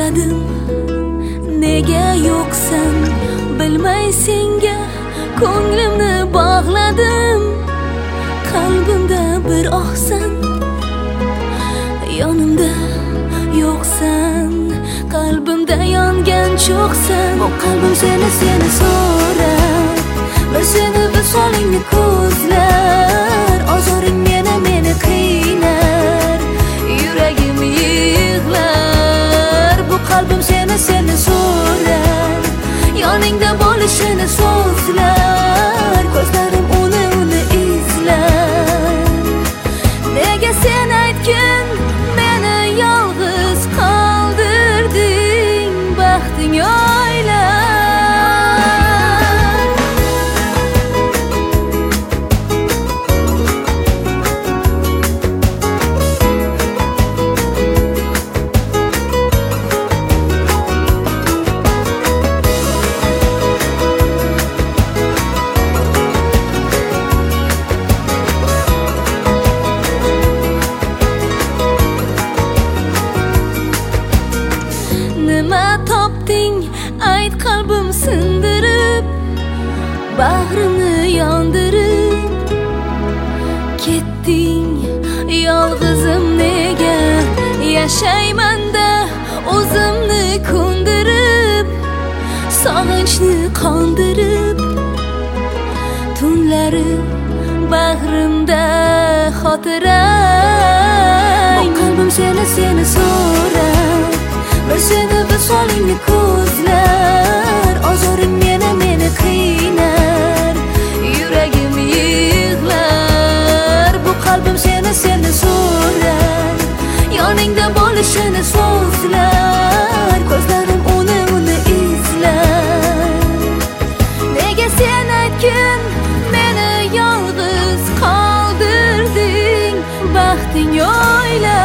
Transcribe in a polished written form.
So'radim nega yo'qsan, bilmay senga ko'nglimni bog'ladim. Qalbimda bir ohsan, yonimda yo'qsan. Qalbimda yongan cho'qsan. Bu qalbim seni so'rar, bir seni visolingni ko'zlar. Ozoring meni qiynar, yuragim yig'lar. Bu qalbim seni so'rar, yoningda bo'lishini so'zlar. Ko'zlarim uni izlar. Nega sen aytgin meni yolg'iz qoldirding, baxting o'ylar. Nima topding ayt qalbim sindirib, bag'rimni yondirib. Ketding yolg'izim nega, yashaymanda o'zimni ko'ndirib. Sog'inchni qondirib, tunlari bag'rimda xotirang. Bu qalbim seni so'rar, bir seni visolingni ko'zlar. Ozoring meni qiynar, yuragim yig'lar. Bu qalbim seni so'rar, yoningda bo'lishini so'zlar. Ko'zlarim uni izlar. Nega sen aytgin meni yolg'iz qoldirding, baxting o'ylar.